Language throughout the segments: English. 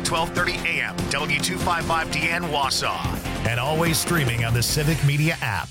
1230 AM, W255DN Wausau. And always streaming on the Civic Media app.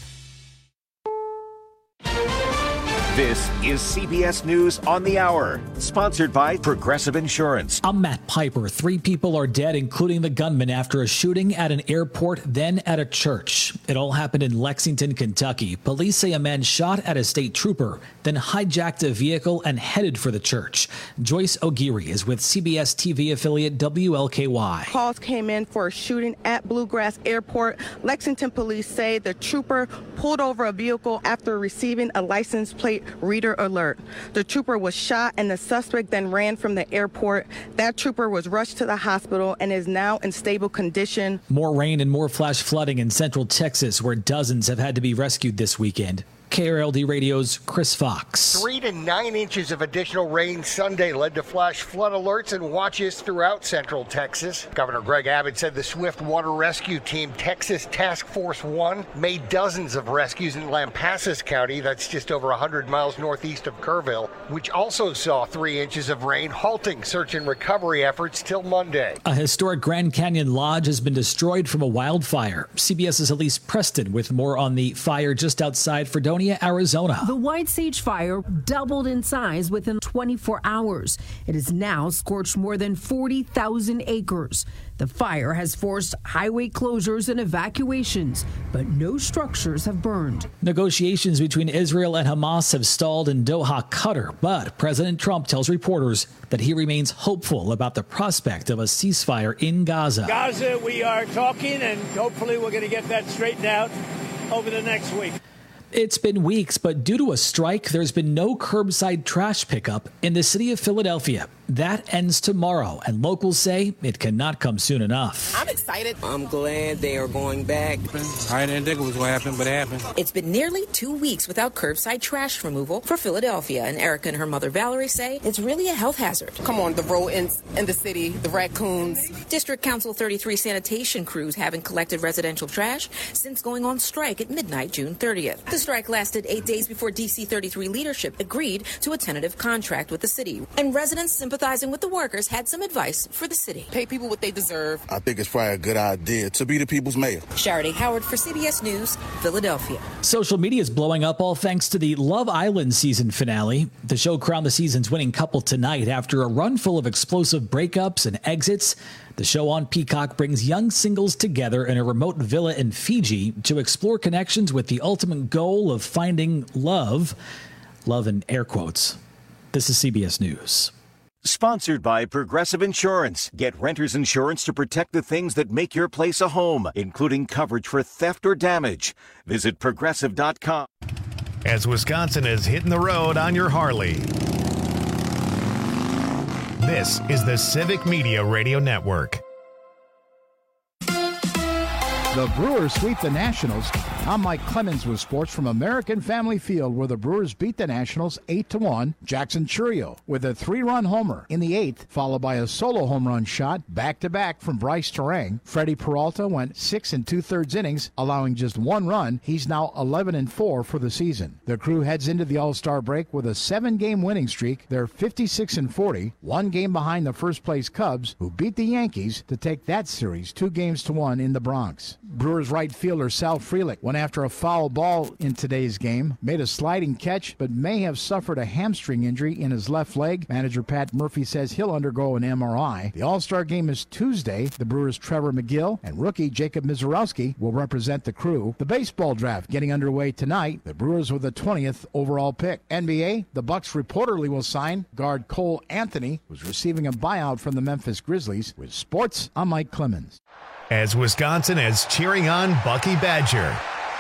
This is CBS News on the Hour, sponsored by Progressive Insurance. I'm Matt Piper. 3 people are dead, including the gunman, after a shooting at an airport, then at a church. It all happened in Lexington, Kentucky. Police say a man shot at a state trooper, then hijacked a vehicle and headed for the church. Joyce O'Geary is with CBS TV affiliate WLKY. Calls came in for a shooting at Bluegrass Airport. Lexington police say the trooper pulled over a vehicle after receiving a license plate reader alert. The trooper was shot and the suspect then ran from the airport. That trooper was rushed to the hospital and is now in stable condition. More rain and more flash flooding in central Texas, where dozens have had to be rescued this weekend. KRLD Radio's Chris Fox. 3 to 9 inches of additional rain Sunday led to flash flood alerts and watches throughout central Texas. Governor Greg Abbott said the Swift Water Rescue Team, Texas Task Force 1, made dozens of rescues in Lampasas County, that's just over 100 miles northeast of Kerrville, which also saw 3 inches of rain, halting search and recovery efforts till Monday. A historic Grand Canyon Lodge has been destroyed from a wildfire. CBS's Elise Preston with more on the fire just outside Fredonia, Arizona. The White Sage Fire doubled in size within 24 hours. It has now scorched more than 40,000 acres. The fire has forced highway closures and evacuations, but no structures have burned. Negotiations between Israel and Hamas have stalled in Doha, Qatar, but President Trump tells reporters that he remains hopeful about the prospect of a ceasefire in Gaza. Gaza, we are talking, and hopefully we're going to get that straightened out over the next week. It's been weeks, but due to a strike, there's been no curbside trash pickup in the city of Philadelphia. That ends tomorrow, and locals say it cannot come soon enough. I'm excited. I'm glad they are going back. I didn't think it was going to happen, but it happened. It's been nearly 2 weeks without curbside trash removal for Philadelphia, and Erica and her mother Valerie say it's really a health hazard. Come on, the rodents in the city, the raccoons. District Council 33 sanitation crews haven't collected residential trash since going on strike at midnight, June 30th. The strike lasted 8 days before DC 33 leadership agreed to a tentative contract with the city, and residents sympathizing with the workers had some advice for the city. Pay people what they deserve. I think it's probably a good idea to be the people's mayor. Charity Howard for CBS News, Philadelphia. Social media is blowing up, all thanks to the Love Island season finale. The show crowned the season's winning couple tonight after a run full of explosive breakups and exits. The show on Peacock brings young singles together in a remote villa in Fiji to explore connections with the ultimate goal of finding love. Love in air quotes. This is CBS News. Sponsored by Progressive Insurance. Get renter's insurance to protect the things that make your place a home, including coverage for theft or damage. Visit Progressive.com. As Wisconsin is hitting the road on your Harley. This is the Civic Media Radio Network. The Brewers sweep the Nationals. I'm Mike Clemens with sports from American Family Field, where the Brewers beat the Nationals 8-1. Jackson Chourio with a 3-run homer in the 8th, followed by a solo home run shot back-to-back from Bryce Terang. Freddie Peralta went 6 2/3 innings, allowing just 1 run. He's now 11-4 for the season. The Crew heads into the All-Star break with a 7-game winning streak. They're 56-40, 1 game behind the first-place Cubs, who beat the Yankees to take that series 2-1 in the Bronx. Brewers right fielder Sal Frelick went after a foul ball in today's game, made a sliding catch, but may have suffered a hamstring injury in his left leg. Manager Pat Murphy says he'll undergo an MRI. The All-Star game is Tuesday. The Brewers' Trevor McGill and rookie Jacob Mizorowski will represent the Crew. The baseball draft getting underway tonight. The Brewers with the 20th overall pick. NBA, the Bucks reportedly will sign guard Cole Anthony, who's receiving a buyout from the Memphis Grizzlies. With sports, I'm Mike Clemens. As Wisconsin is cheering on Bucky Badger.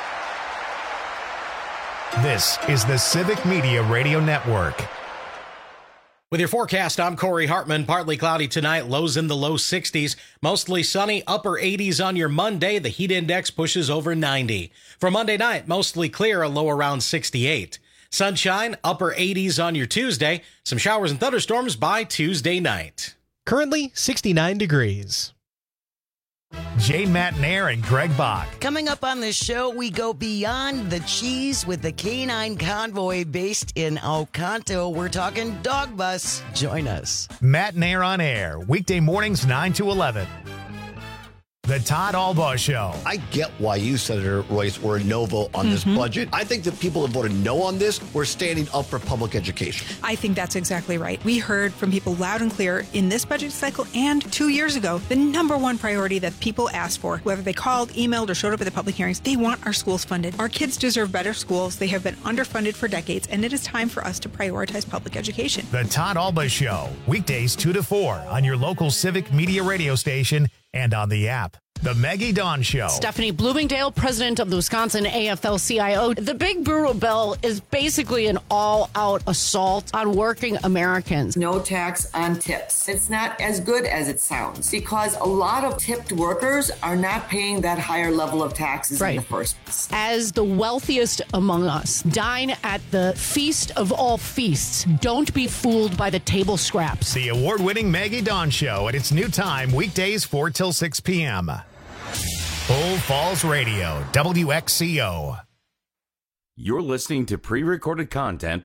This is the Civic Media Radio Network. With your forecast, I'm Corey Hartman. Partly cloudy tonight, lows in the low 60s. Mostly sunny, upper 80s on your Monday. The heat index pushes over 90. For Monday night, mostly clear, a low around 68. Sunshine, upper 80s on your Tuesday. Some showers and thunderstorms by Tuesday night. Currently 69 degrees. Jay Matnair and Greg Bach. Coming up on this show, we go beyond the cheese with the Canine Convoy based in Oconto. We're talking dog bus. Join us. Matnair on air, weekday mornings 9 to 11. The Todd Albaugh Show. I get why you, Senator Royce, were a no vote on this budget. I think the people that voted no on this were standing up for public education. I think that's exactly right. We heard from people loud and clear in this budget cycle and 2 years ago, the number one priority that people asked for, whether they called, emailed, or showed up at the public hearings, they want our schools funded. Our kids deserve better schools. They have been underfunded for decades, and it is time for us to prioritize public education. The Todd Albaugh Show, weekdays 2 to 4 on your local Civic Media radio station and on the app. The Maggie Dawn Show. Stephanie Bloomingdale, president of the Wisconsin AFL-CIO. The big brutal bill is basically an all-out assault on working Americans. No tax on tips. It's not as good as it sounds because a lot of tipped workers are not paying that higher level of taxes in the first place. As the wealthiest among us, dine at the feast of all feasts. Don't be fooled by the table scraps. The award-winning Maggie Dawn Show at its new time, weekdays 4 till 6 p.m. Bull Falls Radio, WXCO. You're listening to pre-recorded content.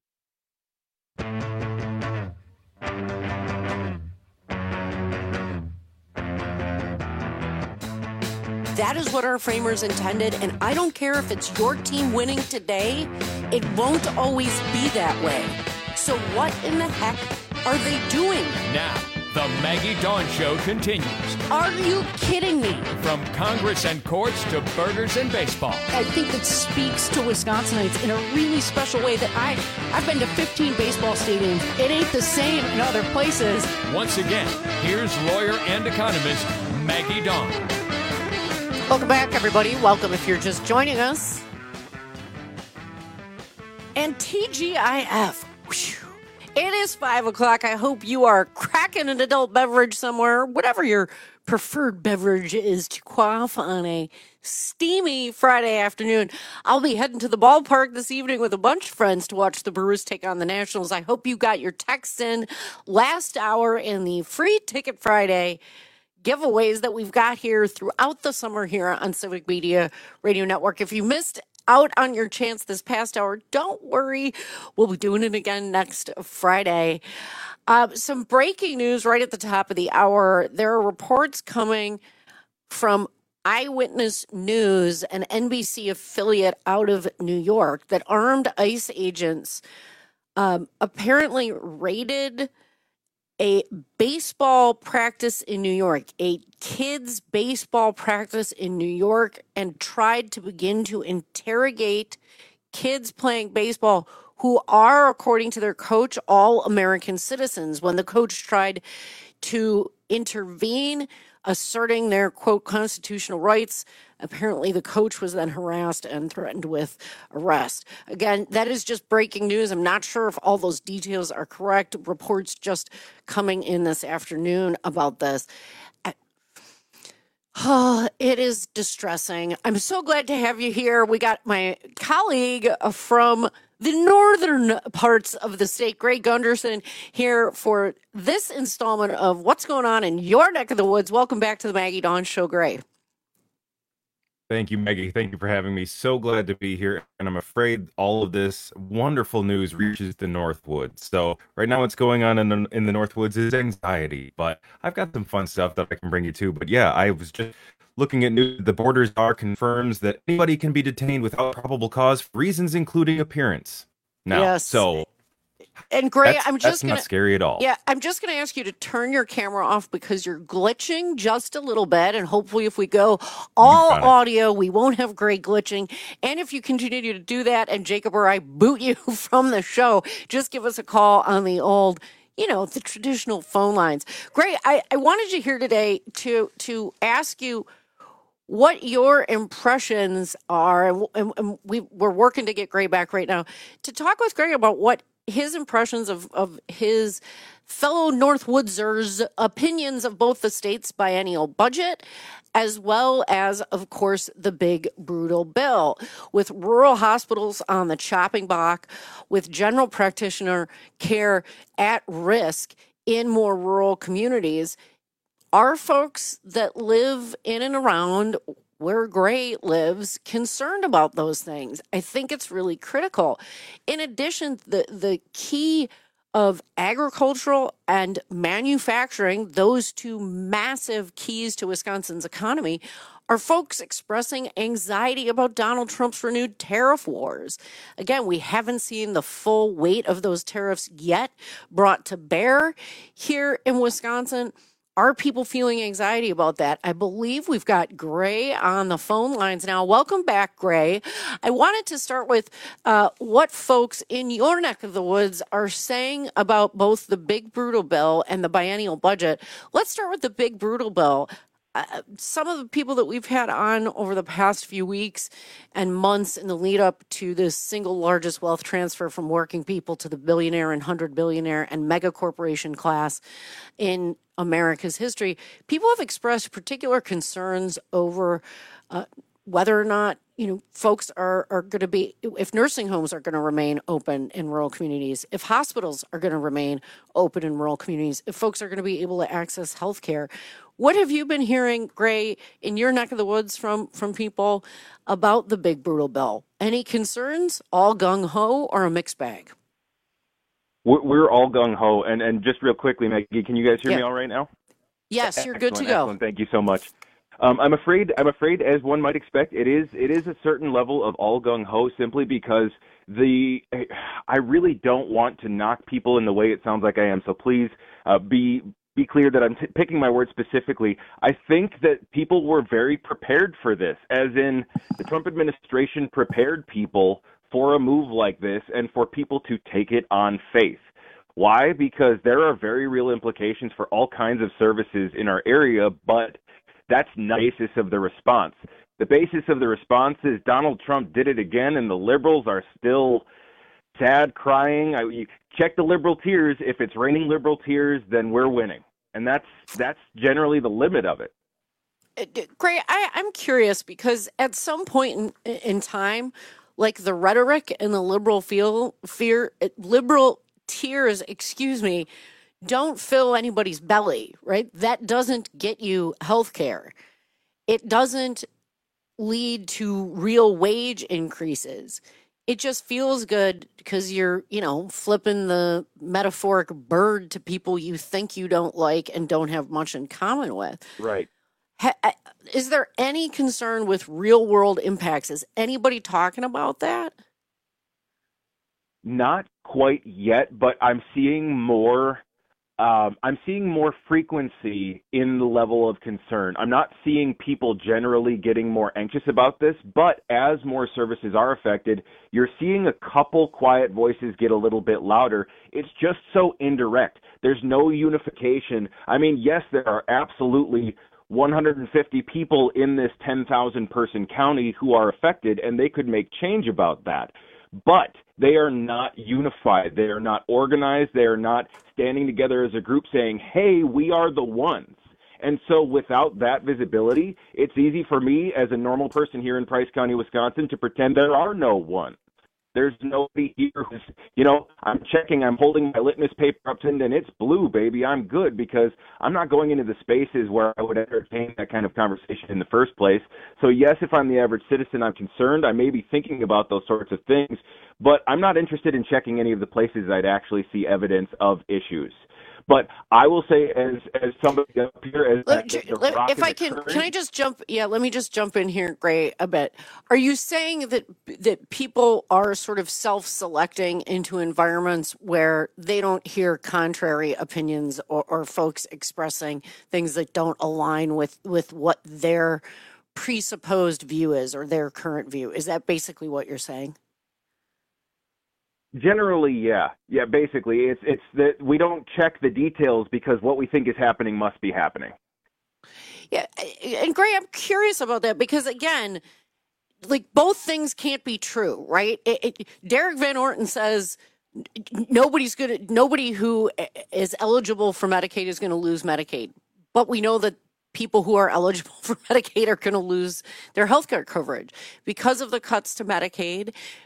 That is what our framers intended, and I don't care if it's your team winning today, it won't always be that way. So what in the heck are they doing? Now, the Maggie Dawn Show continues. Are you kidding me? From Congress and courts to burgers and baseball. I think it speaks to Wisconsinites in a really special way that I've been to 15 baseball stadiums. It ain't the same in other places. Once again, here's lawyer and economist Maggie Dawn. Welcome back, everybody. Welcome if you're just joining us. And TGIF. Whew. It is 5 o'clock. I hope you are cracking an adult beverage somewhere, whatever your preferred beverage is to quaff on a steamy Friday afternoon. I'll be heading to the ballpark this evening with a bunch of friends to watch the Brewers take on the Nationals. I hope you got your texts in last hour in the free Ticket Friday giveaways that we've got here throughout the summer here on Civic Media Radio Network. If you missed out on your chance this past hour, don't worry. We'll be doing it again next Friday. Some breaking news right at the top of the hour. There are reports coming from Eyewitness News, an NBC affiliate out of New York, that armed ICE agents apparently raided a baseball practice in New York, a kids' baseball practice in New York, and tried to begin to interrogate kids playing baseball who are, according to their coach, all American citizens. When the coach tried to intervene, asserting their, quote, constitutional rights, apparently the coach was then harassed and threatened with arrest. Again, that is just breaking news. I'm not sure if all those details are correct. Reports just coming in this afternoon about this. It is distressing. I'm so glad to have you here. We got my colleague from the northern parts of the state, Greg Gunderson, here for this installment of What's Going On in Your Neck of the Woods. Welcome back to the Maggie Dawn Show, Greg. Thank you, Maggie. Thank you for having me. So glad to be here. And I'm afraid all of this wonderful news reaches the Northwoods. So right now what's going on in the Northwoods is anxiety. But I've got some fun stuff that I can bring you to. But yeah, I was just looking at news. The Border Czar confirms that anybody can be detained without probable cause for reasons including appearance. Now, yes. So... And Gray, that's not scary at all. Yeah, I'm just going to ask you to turn your camera off because you're glitching just a little bit. And hopefully if we go all audio, we won't have Gray glitching. And if you continue to do that and Jacob or I boot you from the show, just give us a call on the old, the traditional phone lines. Gray, I wanted you here today to ask you what your impressions are. And we're working to get Gray back right now to talk with Gray about what his impressions of his fellow Northwoodsers' opinions of both the state's biennial budget, as well as, of course, the big brutal bill, with rural hospitals on the chopping block, with general practitioner care at risk in more rural communities. are folks that live in and around where Gray lives concerned about those things? I think it's really critical. In addition, the key of agricultural and manufacturing, those two massive keys to Wisconsin's economy, are folks expressing anxiety about Donald Trump's renewed tariff wars. Again, we haven't seen the full weight of those tariffs yet brought to bear here in Wisconsin. Are people feeling anxiety about that? I believe we've got Gray on the phone lines now. Welcome back, Gray. I wanted to start with what folks in your neck of the woods are saying about both the Big Brutal Bill and the biennial budget. Let's start with the Big Brutal Bill. Some of the people that we've had on over the past few weeks and months in the lead up to this single largest wealth transfer from working people to the billionaire and 100 billionaire and mega corporation class in America's history, people have expressed particular concerns over whether or not, folks are going to be, if nursing homes are going to remain open in rural communities, if hospitals are going to remain open in rural communities, if folks are going to be able to access health care. What have you been hearing, Gray, in your neck of the woods from people about the Big Brutal Bill? Any concerns? All gung-ho or a mixed bag? We're all gung-ho. And just real quickly, Maggie, can you guys hear me all right now? Yes, you're good to go. Excellent. Thank you so much. I'm afraid, as one might expect, it is a certain level of all gung-ho simply because I really don't want to knock people in the way it sounds like I am. So please be clear that I'm picking my words specifically. I think that people were very prepared for this, as in the Trump administration prepared people for a move like this and for people to take it on faith. Why? Because there are very real implications for all kinds of services in our area, but that's not the basis of the response. The basis of the response is Donald Trump did it again, and the liberals are still sad, crying. You check the liberal tears. If it's raining liberal tears, then we're winning. And that's generally the limit of it. Gray, I'm curious because at some point in time, like the rhetoric and the liberal tears, don't fill anybody's belly, right? That doesn't get you health care. It doesn't lead to real wage increases. It just feels good because you're, flipping the metaphoric bird to people you think you don't like and don't have much in common with. Right. Is there any concern with real world impacts? Is anybody talking about that? Not quite yet, but I'm seeing more frequency in the level of concern. I'm not seeing people generally getting more anxious about this, but as more services are affected, you're seeing a couple quiet voices get a little bit louder. It's just so indirect. There's no unification. I mean, yes, there are absolutely 150 people in this 10,000 person county who are affected, and they could make change about that. But they are not unified. They are not organized. They are not standing together as a group saying, hey, we are the ones. And so without that visibility, it's easy for me as a normal person here in Price County, Wisconsin, to pretend there are no ones. There's nobody here who's, I'm checking, I'm holding my litmus paper up to and it's blue, baby. I'm good because I'm not going into the spaces where I would entertain that kind of conversation in the first place. So yes, if I'm the average citizen, I'm concerned. I may be thinking about those sorts of things, but I'm not interested in checking any of the places I'd actually see evidence of issues. But I will say, as somebody up here, if I can I just jump? Yeah, let me just jump in here, Gray, a bit. Are you saying that people are sort of self-selecting into environments where they don't hear contrary opinions or folks expressing things that don't align with what their presupposed view is or their current view? Is that basically what you're saying? Generally, yeah. Yeah, basically, it's that we don't check the details because what we think is happening must be happening. Yeah, and Gray, I'm curious about that because, again, like both things can't be true, right? Derek Van Orton says nobody who is eligible for Medicaid is going to lose Medicaid. But we know that people who are eligible for Medicaid are going to lose their health care coverage because of the cuts to Medicaid,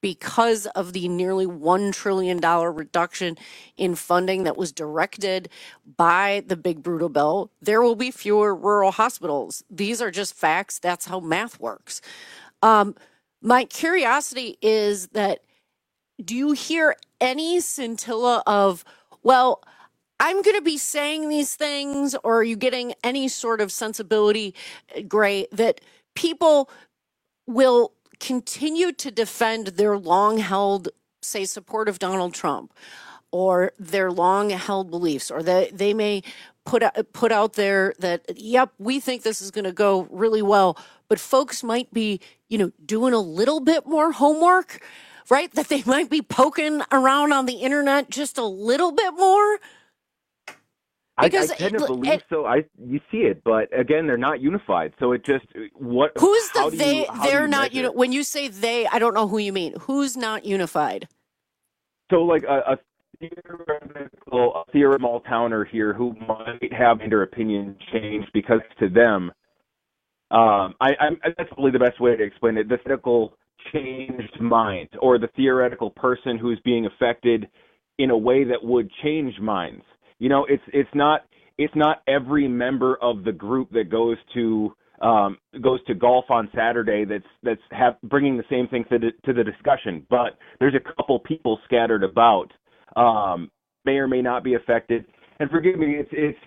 because of the nearly $1 trillion reduction in funding that was directed by the big brutal bill, there will be fewer rural hospitals. These are just facts. That's how math works. My curiosity is that, do you hear any scintilla of, well, I'm going to be saying these things, or are you getting any sort of sensibility, Gray, that people will continue to defend their long-held, say, support of Donald Trump, or their long-held beliefs, or they may put out there that, yep, we think this is going to go really well, but folks might be, doing a little bit more homework, right? That they might be poking around on the internet just a little bit more. Because I tend to believe so. You see it, but again, they're not unified. So it just Who's the they? They're not. When you say they, I don't know who you mean. Who's not unified? So like a theoretical small towner here who might have their opinion changed because to them, that's probably the best way to explain it. The theoretical changed mind, or the theoretical person who's being affected in a way that would change minds. It's not every member of the group that goes to golf on Saturday that's bringing the same thing to the discussion. But there's a couple people scattered about, may or may not be affected. And forgive me, it's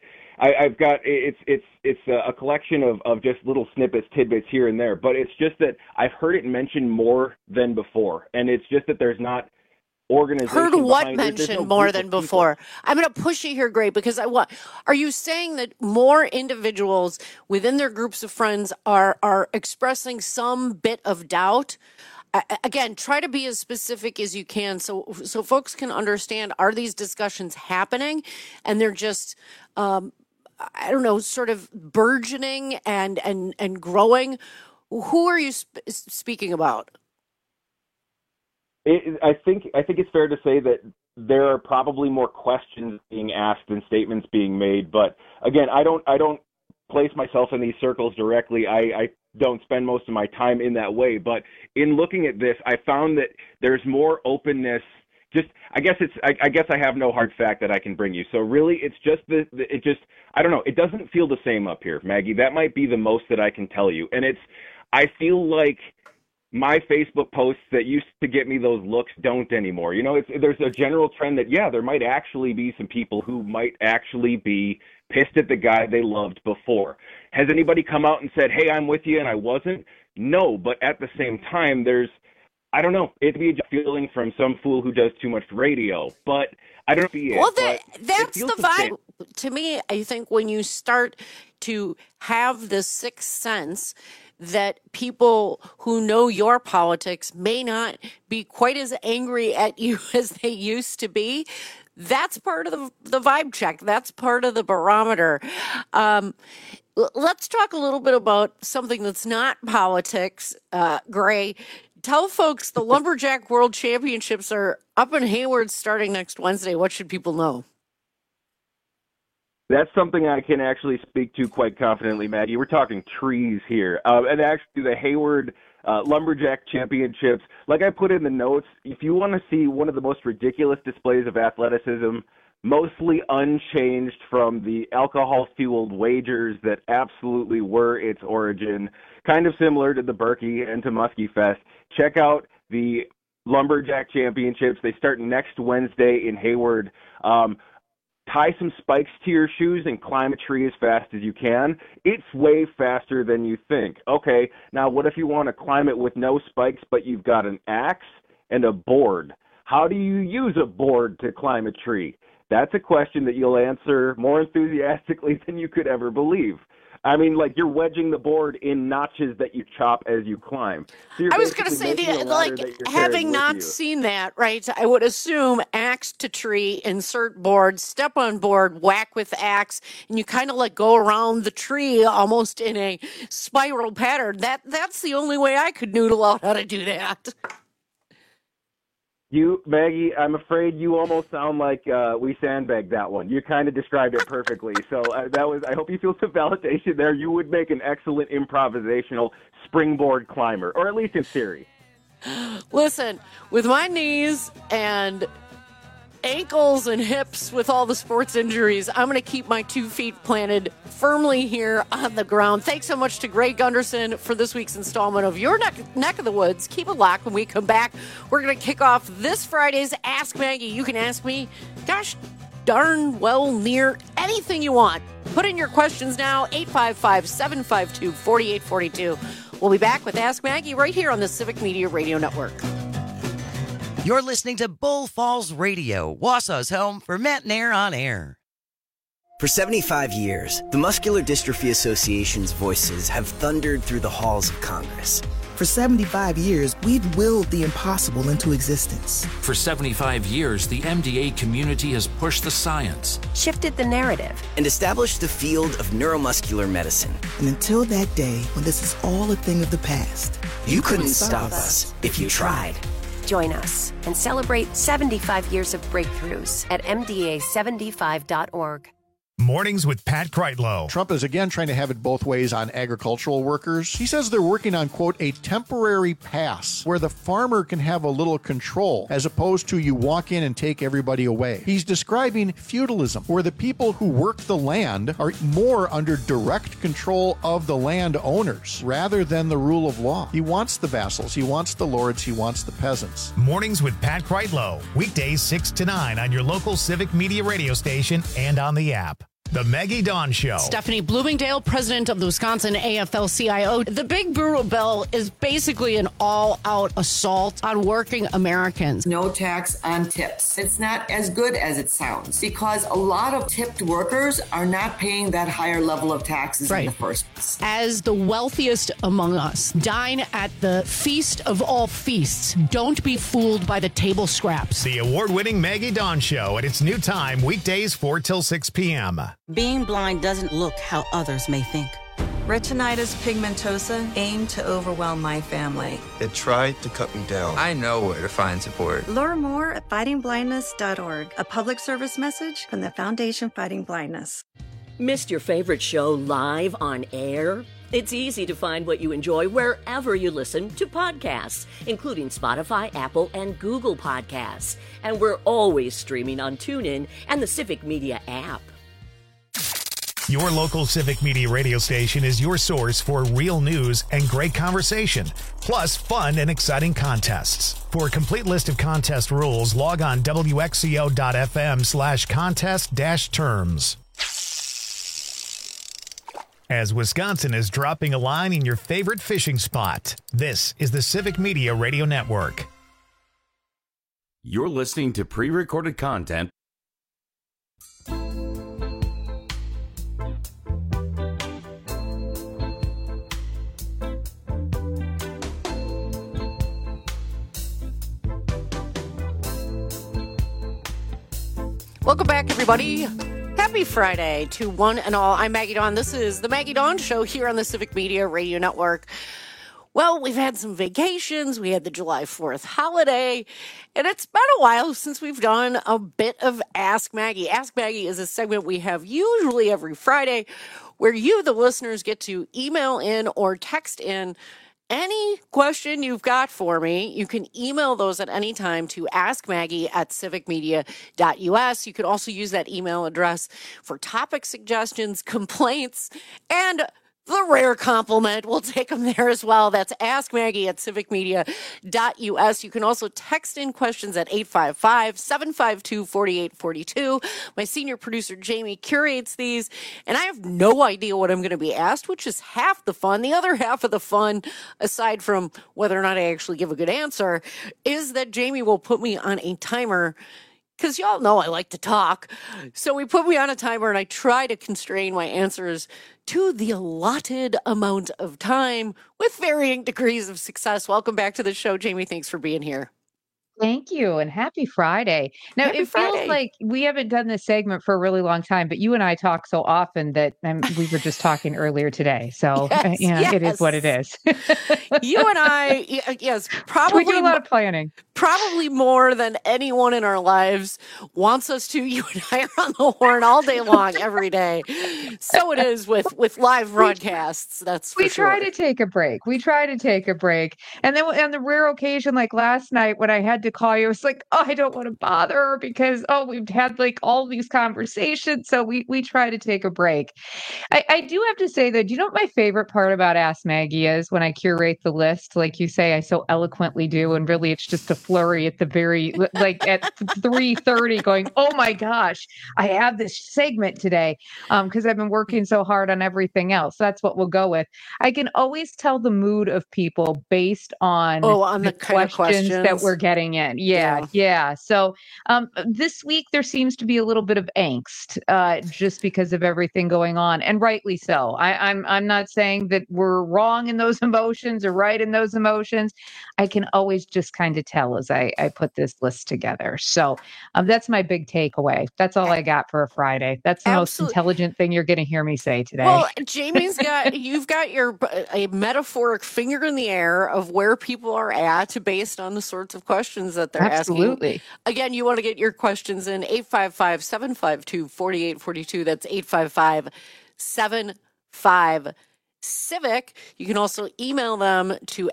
a collection of just little tidbits here and there. But it's just that I've heard it mentioned more than before, and it's just that there's not. Heard what mentioned more than before? I'm going to push you here, Gray, because are you saying that more individuals within their groups of friends are expressing some bit of doubt? Again, try to be as specific as you can so folks can understand, are these discussions happening and they're just sort of burgeoning and growing? Who are you speaking about? I think it's fair to say that there are probably more questions being asked than statements being made. But again, I don't place myself in these circles directly. I don't spend most of my time in that way. But in looking at this, I found that there's more openness. I guess I have no hard fact that I can bring you. So really, it's just I don't know. It doesn't feel the same up here, Maggie. That might be the most that I can tell you. And I feel like my Facebook posts that used to get me those looks don't anymore. There's a general trend that, there might actually be some people who might actually be pissed at the guy they loved before. Has anybody come out and said, hey, I'm with you and I wasn't? No, but at the same time, I don't know, it'd be a feeling from some fool who does too much radio, but I don't see it. Well, that's the vibe. To me, I think when you start to have the sixth sense that people who know your politics may not be quite as angry at you as they used to be, that's part of the vibe check. That's part of the barometer. Let's talk a little bit about something that's not politics, Gray. Tell folks the Lumberjack World Championships are up in Hayward starting next Wednesday. What should people know? That's something I can actually speak to quite confidently, Maggie. We're talking trees here. And actually, the Hayward Lumberjack Championships, like I put in the notes, if you want to see one of the most ridiculous displays of athleticism, mostly unchanged from the alcohol-fueled wagers that absolutely were its origin, kind of similar to the Berkey and to Muskie Fest, check out the Lumberjack Championships. They start next Wednesday in Hayward. Tie some spikes to your shoes and climb a tree as fast as you can. It's way faster than you think. Okay, now what if you want to climb it with no spikes, but you've got an axe and a board? How do you use a board to climb a tree? That's a question that you'll answer more enthusiastically than you could ever believe. I mean, like, you're wedging the board in notches that you chop as you climb. So I was going to say, having not seen that, right, I would assume axe to tree, insert board, step on board, whack with axe, and you kind of go around the tree almost in a spiral pattern. That's the only way I could noodle out how to do that. Maggie, I'm afraid you almost sound like we sandbagged that one. You kind of described it perfectly. So I hope you feel some validation there. You would make an excellent improvisational springboard climber, or at least in theory. Listen, with my knees and ankles and hips with all the sports injuries, I'm going to keep my 2 feet planted firmly here on the ground. Thanks so much to Greg Gunderson for this week's installment of Your Neck of the Woods. Keep it locked. When we come back, we're going to kick off this Friday's Ask Maggie. You can ask me, gosh darn well, near anything you want. Put in your questions now, 855-752-4842. We'll be back with Ask Maggie right here on the Civic Media Radio Network. You're listening to Bull Falls Radio, Wausau's home for Matt Nair on air. For 75 years, the Muscular Dystrophy Association's voices have thundered through the halls of Congress. For 75 years, we've willed the impossible into existence. For 75 years, the MDA community has pushed the science, shifted the narrative, and established the field of neuromuscular medicine. And until that day when this is all a thing of the past, you couldn't stop us if you tried. Join us and celebrate 75 years of breakthroughs at MDA75.org. Mornings with Pat Kreitlow. Trump is again trying to have it both ways on agricultural workers. He says they're working on, quote, a temporary pass where the farmer can have a little control as opposed to you walk in and take everybody away. He's describing feudalism, where the people who work the land are more under direct control of the landowners rather than the rule of law. He wants the vassals, he wants the lords, he wants the peasants. Mornings with Pat Kreitlow. Weekdays 6 to 9 on your local Civic Media radio station and on the app. The Maggie Dawn Show. Stephanie Bloomingdale, president of the Wisconsin AFL-CIO. The Big Brewer Bill is basically an all-out assault on working Americans. No tax on tips. It's not as good as it sounds because a lot of tipped workers are not paying that higher level of taxes in the first place. As the wealthiest among us, dine at the feast of all feasts. Don't be fooled by the table scraps. The award-winning Maggie Dawn Show at its new time, weekdays 4 till 6 p.m. Being blind doesn't look how others may think. Retinitis pigmentosa aimed to overwhelm my family. It tried to cut me down. I know where to find support. Learn more at fightingblindness.org, a public service message from the Foundation Fighting Blindness. Missed your favorite show live on air? It's easy to find what you enjoy wherever you listen to podcasts, including Spotify, Apple, and Google Podcasts. And we're always streaming on TuneIn and the Civic Media app. Your local Civic Media radio station is your source for real news and great conversation, plus fun and exciting contests. For a complete list of contest rules, log on wxco.fm/contest-terms. As Wisconsin is dropping a line in your favorite fishing spot, this is the Civic Media Radio Network. You're listening to pre-recorded content. Welcome back, everybody. Happy Friday to one and all. I'm Maggie Dawn. This is the Maggie Dawn Show here on the Civic Media Radio Network. Well, we've had some vacations. We had the July 4th holiday, and it's been a while since we've done a bit of Ask Maggie. Ask Maggie is a segment we have usually every Friday where you, the listeners, get to email in or text in any question you've got for me. You can email those at any time to askmaggie@civicmedia.us. You could also use that email address for topic suggestions, complaints, and the rare compliment. We'll take them there as well. That's askmaggie@civicmedia.us. You can also text in questions at 855-752-4842. My senior producer, Jamie, curates these, and I have no idea what I'm going to be asked, which is half the fun. The other half of the fun, aside from whether or not I actually give a good answer, is that Jamie will put me on a timer, because y'all know I like to talk. So we put me on a timer, and I try to constrain my answers to the allotted amount of time with varying degrees of success. Welcome back to the show, Jamie. Thanks for being here. Thank you, and happy Friday. Now, Happy Friday. Feels like we haven't done this segment for a really long time, but you and I talk so often that we were just talking earlier today. So, Yes, It is what it is. You and I, yes, probably. We do a lot of planning. probably more than anyone in our lives wants us to. You and I are on the horn all day long, every day. So it is with live broadcasts. That's for sure. We try to take a break. And then on the rare occasion, like last night when I had to call you, it was like, oh, I don't want to bother her because, we've had like all these conversations. So we try to take a break. I do have to say that, do you know what my favorite part about Ask Maggie is? When I curate the list, like you say, I so eloquently do. And really, it's just a flurry at the very, like at 3:30 going, oh my gosh, I have this segment today because I've been working so hard on everything else. That's what we'll go with. I can always tell the mood of people based on the kind of questions that we're getting in. Yeah. So this week there seems to be a little bit of angst just because of everything going on, and rightly so. I'm not saying that we're wrong in those emotions or right in those emotions. I can always just kind of tell as I put this list together. So that's my big takeaway. That's all I got for a Friday. That's the most intelligent thing you're going to hear me say today. Well, Jamie's you've got a metaphoric finger in the air of where people are at based on the sorts of questions that they're asking. Again, you want to get your questions in 855-752-4842. That's 855-75-CIVIC. You can also email them to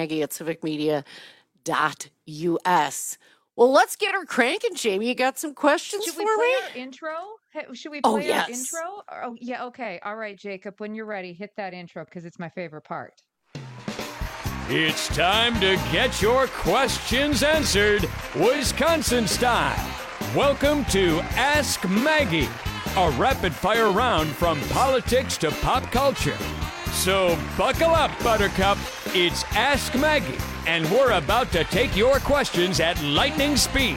askmaggie@civicmedia.us. Well, let's get her cranking, Jamie. You got some questions for me? Should we play our intro? Should we play our intro? Oh, yeah. Okay. All right, Jacob. When you're ready, hit that intro because it's my favorite part. It's time to get your questions answered, Wisconsin style. Welcome to Ask Maggie, a rapid-fire round from politics to pop culture. So buckle up, Buttercup. It's Ask Maggie, and we're about to take your questions at lightning speed.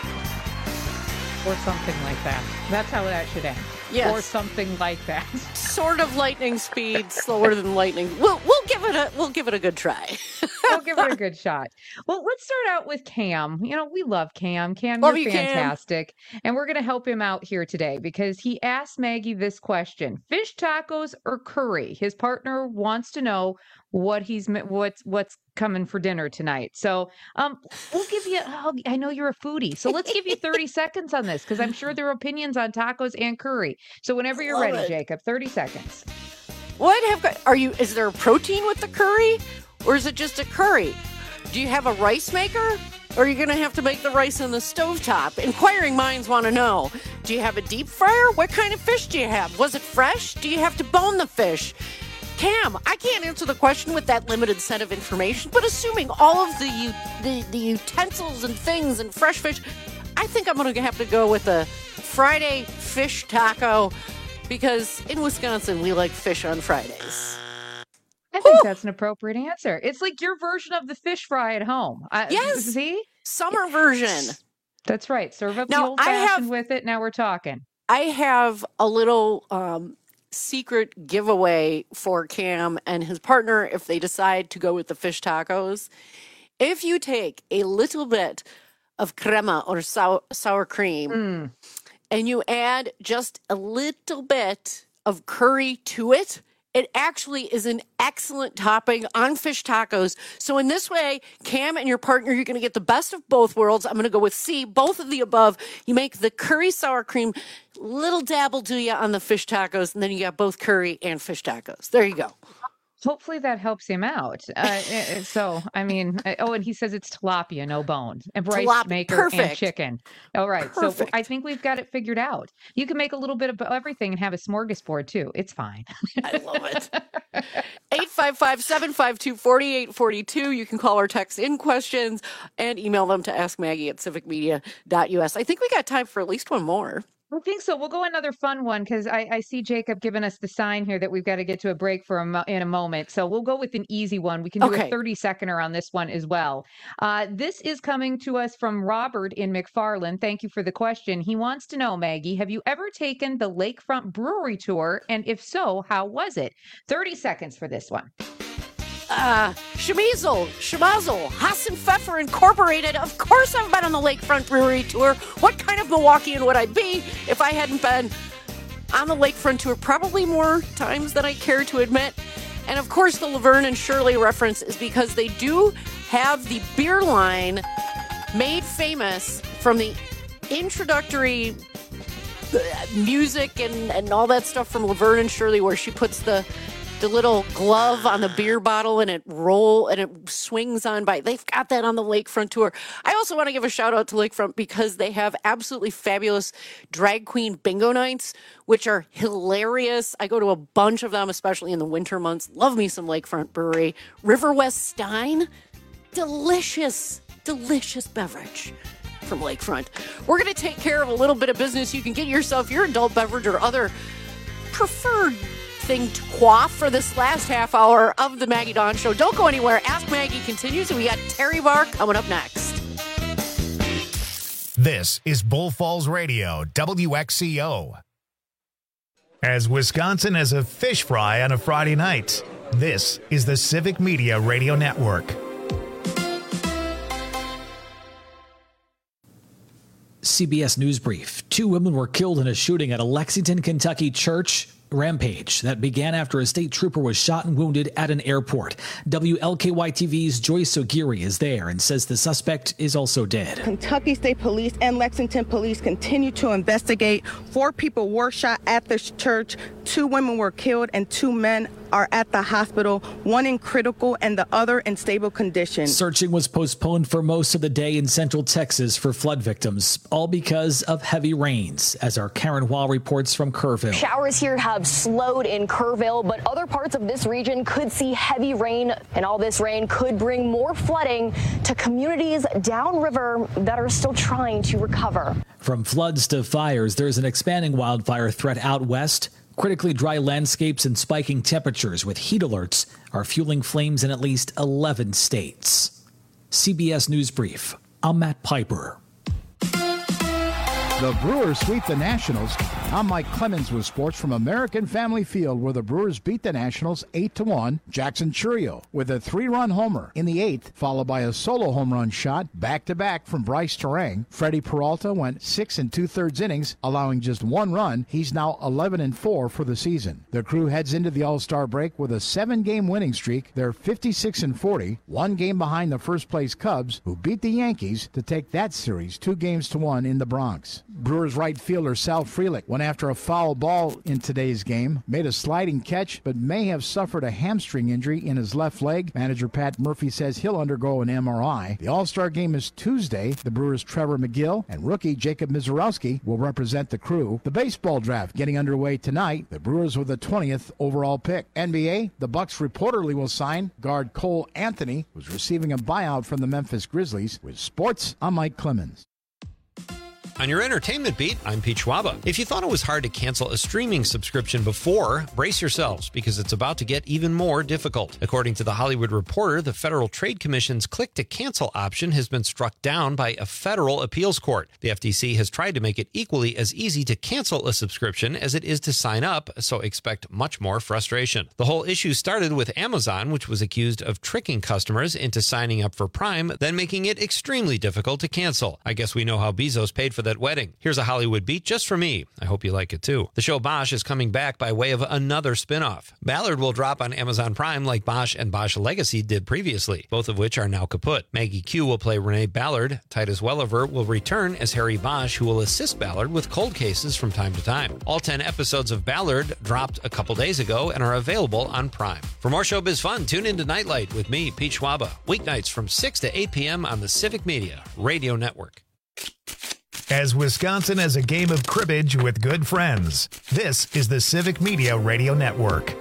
Or something like that. That's how that should end. Yes. Or something like that. Sort of lightning speed, slower than lightning. We'll give it a good try. We'll give it a good shot. Well, let's start out with Cam. You know, we love Cam. Cam, you're fantastic. Cam. And we're going to help him out here today because he asked Maggie this question: fish tacos or curry? His partner wants to know what's coming for dinner tonight. So we'll give you, I know you're a foodie, so let's give you 30 seconds on this because I'm sure there are opinions on tacos and curry. So whenever you're ready, Jacob, 30 seconds. Is there a protein with the curry or is it just a curry? Do you have a rice maker? Or are you going to have to make the rice on the stovetop? Inquiring minds want to know. Do you have a deep fryer? What kind of fish do you have? Was it fresh? Do you have to bone the fish? Cam, I can't answer the question with that limited set of information, but assuming all of the utensils and things and fresh fish, I think I'm going to have to go with a Friday fish taco because in Wisconsin, we like fish on Fridays. I think that's an appropriate answer. It's like your version of the fish fry at home. Yes. See? Summer version. That's right. Serve up the old-fashioned with it. Now we're talking. I have a little secret giveaway for Cam and his partner if they decide to go with the fish tacos. If you take a little bit of crema or sour cream and you add just a little bit of curry to it, it actually is an excellent topping on fish tacos. So in this way, Cam and your partner, you're going to get the best of both worlds. I'm going to go with C, both of the above. You make the curry sour cream, little dabble do ya on the fish tacos, and then you got both curry and fish tacos. There you go. Hopefully that helps him out. So, I mean, and he says it's tilapia, no bone, and rice maker and chicken. All right. Perfect. So I think we've got it figured out. You can make a little bit of everything and have a smorgasbord too. It's fine. I love it. 855-752-4842. You can call or text in questions and email them to askmaggie@civicmedia.us. I think we got time for at least one more. I think so. We'll go another fun one because I see Jacob giving us the sign here that we've got to get to a break for in a moment. So we'll go with an easy one. We can do a 30-seconder on this one as well. This is coming to us from Robert in McFarland. Thank you for the question. He wants to know, Maggie, have you ever taken the Lakefront Brewery tour? And if so, how was it? 30 seconds for this one. Schmazel, Hassan Pfeffer Incorporated. Of course I've been on the Lakefront Brewery Tour. What kind of Milwaukeean would I be if I hadn't been on the Lakefront Tour? Probably more times than I care to admit. And of course the Laverne and Shirley reference is because they do have the beer line made famous from the introductory music and all that stuff from Laverne and Shirley, where she puts the little glove on the beer bottle and it swings on by. They've got that on the Lakefront tour. I also want to give a shout out to Lakefront because they have absolutely fabulous drag queen bingo nights, which are hilarious. I go to a bunch of them, especially in the winter months. Love me some Lakefront Brewery. River West Stein, delicious beverage from Lakefront. We're going to take care of a little bit of business. You can get yourself your adult beverage or other preferred thing to quaff for this last half hour of the Maggie Dawn Show. Don't go anywhere. Ask Maggie continues, and we got Terry Barr coming up next. This is Bull Falls Radio, WXCO. As Wisconsin has a fish fry on a Friday night, this is the Civic Media Radio Network. CBS News Brief. 2 women were killed in a shooting at a Lexington, Kentucky church rampage that began after a state trooper was shot and wounded at an airport. WLKY-TV's Joyce O'Geary is there and says the suspect is also dead. Kentucky State Police and Lexington Police continue to investigate. 4 people were shot at the church. 2 women were killed and 2 men are at the hospital, 1 in critical and the other in stable condition. Searching was postponed for most of the day in central Texas for flood victims, all because of heavy rains, as our Karen Wall reports from Kerrville. Showers here have slowed in Kerrville, but other parts of this region could see heavy rain, and all this rain could bring more flooding to communities downriver that are still trying to recover. From floods to fires, there's an expanding wildfire threat out west. Critically dry landscapes and spiking temperatures with heat alerts are fueling flames in at least 11 states. CBS News Brief. I'm Matt Piper. The Brewers sweep the Nationals. I'm Mike Clemens with sports from American Family Field, where the Brewers beat the Nationals 8-1. Jackson Churio with a 3-run homer in the 8th, followed by a solo home run shot back-to-back from Bryce Terang. Freddie Peralta went 6 2/3 innings, allowing just 1 run. He's now 11-4 for the season. The crew heads into the All-Star break with a 7-game winning streak. They're 56-40, 1 game behind the first-place Cubs, who beat the Yankees to take that series 2-1 in the Bronx. Brewers right fielder Sal Frelick went after a foul ball in today's game, made a sliding catch, but may have suffered a hamstring injury in his left leg. Manager Pat Murphy says he'll undergo an MRI. The All-Star game is Tuesday. The Brewers' Trevor McGill and rookie Jacob Mizorowski will represent the crew. The baseball draft getting underway tonight. The Brewers with the 20th overall pick. NBA, the Bucks reportedly will sign guard Cole Anthony, who's receiving a buyout from the Memphis Grizzlies. With sports, I'm Mike Clemens. On your entertainment beat, I'm Pete Schwaba. If you thought it was hard to cancel a streaming subscription before, brace yourselves because it's about to get even more difficult. According to The Hollywood Reporter, the Federal Trade Commission's click-to-cancel option has been struck down by a federal appeals court. The FTC has tried to make it equally as easy to cancel a subscription as it is to sign up, so expect much more frustration. The whole issue started with Amazon, which was accused of tricking customers into signing up for Prime, then making it extremely difficult to cancel. I guess we know how Bezos paid for that wedding. Here's a Hollywood beat just for me. I hope you like it too. The show Bosch is coming back by way of another spin-off. Ballard will drop on Amazon Prime like Bosch and Bosch Legacy did previously, both of which are now kaput. Maggie Q will play Renee Ballard. Titus Welliver will return as Harry Bosch, who will assist Ballard with cold cases from time to time. All 10 episodes of Ballard dropped a couple days ago and are available on Prime. For more showbiz fun, tune into Nightlight with me, Pete Schwaba, weeknights from 6 to 8 p.m. on the Civic Media Radio Network. As Wisconsin has a game of cribbage with good friends, this is the Civic Media Radio Network.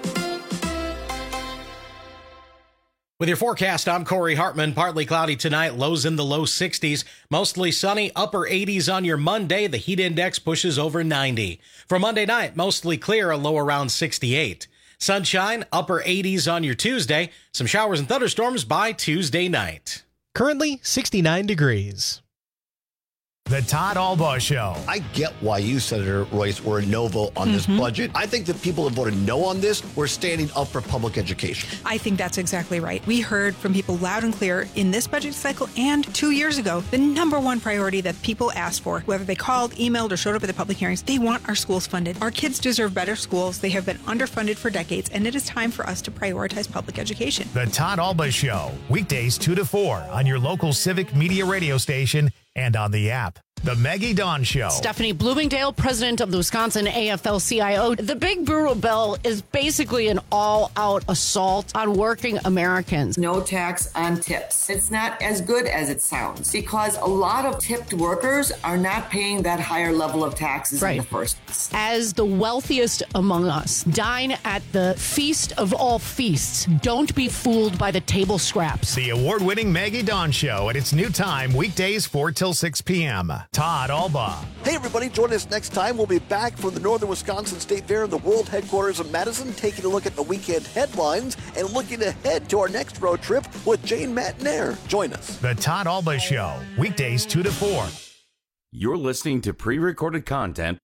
With your forecast, I'm Corey Hartman. Partly cloudy tonight, lows in the low 60s. Mostly sunny, upper 80s on your Monday. The heat index pushes over 90. For Monday night, mostly clear, a low around 68. Sunshine, upper 80s on your Tuesday. Some showers and thunderstorms by Tuesday night. Currently 69 degrees. The Todd Albaugh Show. I get why you, Senator Royce, were a no vote on this budget. I think the people that voted no on this were standing up for public education. I think that's exactly right. We heard from people loud and clear in this budget cycle and 2 years ago, the number one priority that people asked for, whether they called, emailed, or showed up at the public hearings, they want our schools funded. Our kids deserve better schools. They have been underfunded for decades, and it is time for us to prioritize public education. The Todd Albaugh Show, weekdays 2 to 4 on your local civic media radio station and on the app. The Maggie Dawn Show. Stephanie Bloomingdale, president of the Wisconsin AFL-CIO. The big brutal bill is basically an all-out assault on working Americans. No tax on tips. It's not as good as it sounds because a lot of tipped workers are not paying that higher level of taxes in the first place. As the wealthiest among us, dine at the feast of all feasts. Don't be fooled by the table scraps. The award-winning Maggie Dawn Show at its new time, weekdays 4 till 6 p.m. Todd Albaugh. Hey, everybody, join us next time. We'll be back from the Northern Wisconsin State Fair in the world headquarters of Madison, taking a look at the weekend headlines and looking ahead to our next road trip with Jane Matnair. Join us. The Todd Albaugh Show, weekdays 2 to 4. You're listening to pre-recorded content.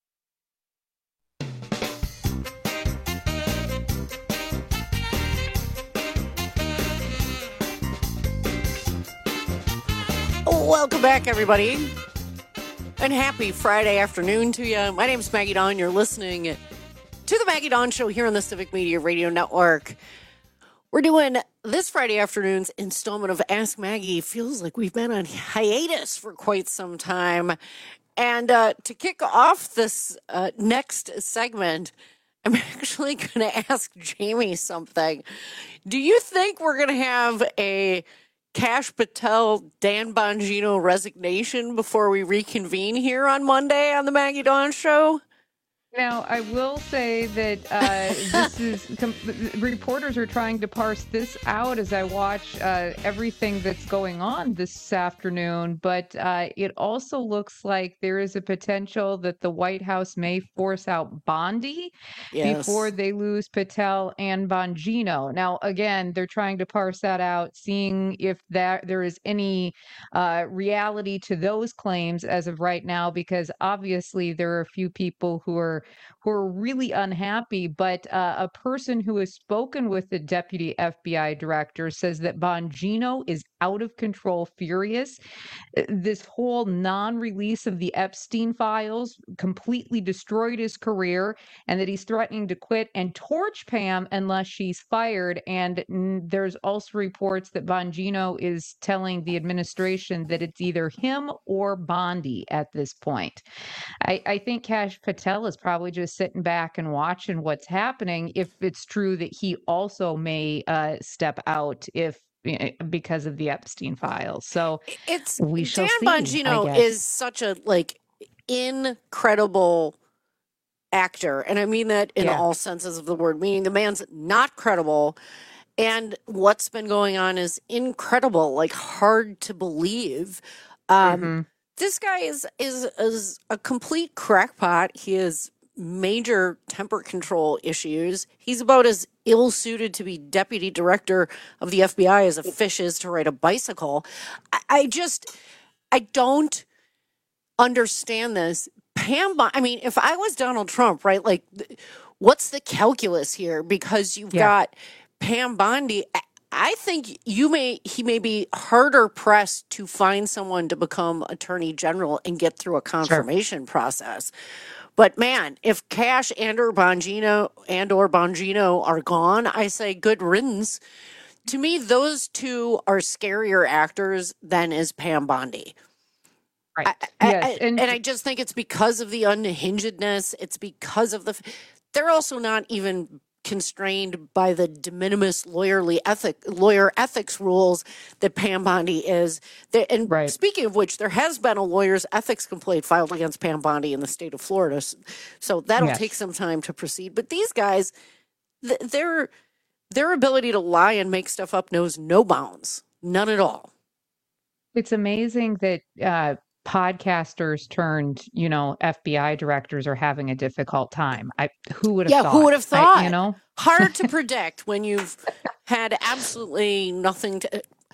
Welcome back, everybody. And happy Friday afternoon to you. My name is Maggie Dawn. You're listening to the Maggie Dawn Show here on the Civic Media Radio Network. We're doing this Friday afternoon's installment of Ask Maggie. Feels like we've been on hiatus for quite some time. And to kick off this next segment, I'm actually going to ask Jamie something. Do you think we're going to have a Kash Patel, Dan Bongino resignation before we reconvene here on Monday on the Maggie Dawn Show? Now, I will say that reporters are trying to parse this out as I watch everything that's going on this afternoon. But it also looks like there is a potential that the White House may force out Bondi before they lose Patel and Bongino. Now, again, they're trying to parse that out, seeing if there is any reality to those claims as of right now, because obviously there are a few people who are really unhappy, but a person who has spoken with the deputy FBI director says that Bongino is out of control, furious. This whole non-release of the Epstein files completely destroyed his career, and that he's threatening to quit and torch Pam unless she's fired. And there's also reports that Bongino is telling the administration that it's either him or Bondi at this point. I think Kash Patel is probably just sitting back and watching what's happening, if it's true that he also may step out because of the Epstein files. So we shall see. Dan Bongino is such a incredible actor, and I mean that in all senses of the word, meaning the man's not credible, and what's been going on is incredible, hard to believe. This guy is a complete crackpot. He has major temper control issues. He's about as ill-suited to be deputy director of the FBI as a fish is to ride a bicycle. I don't understand this. If I was Donald Trump, right, what's the calculus here? Because you've got Pam Bondi. I think he may be harder pressed to find someone to become attorney general and get through a confirmation process. But man, if Kash and/or Bongino are gone, I say good riddance. To me, those two are scarier actors than is Pam Bondi. Right. And I just think it's because of the unhingedness. It's because of they're also not even constrained by the de minimis lawyer ethics rules that Pam Bondi is. Speaking of which, there has been a lawyer's ethics complaint filed against Pam Bondi in the state of Florida. So that'll take some time to proceed. But these guys, their ability to lie and make stuff up knows no bounds. None at all. It's amazing that podcasters turned, FBI directors are having a difficult time. Who would have thought? Who would have thought? Hard to predict when you've had absolutely nothing to.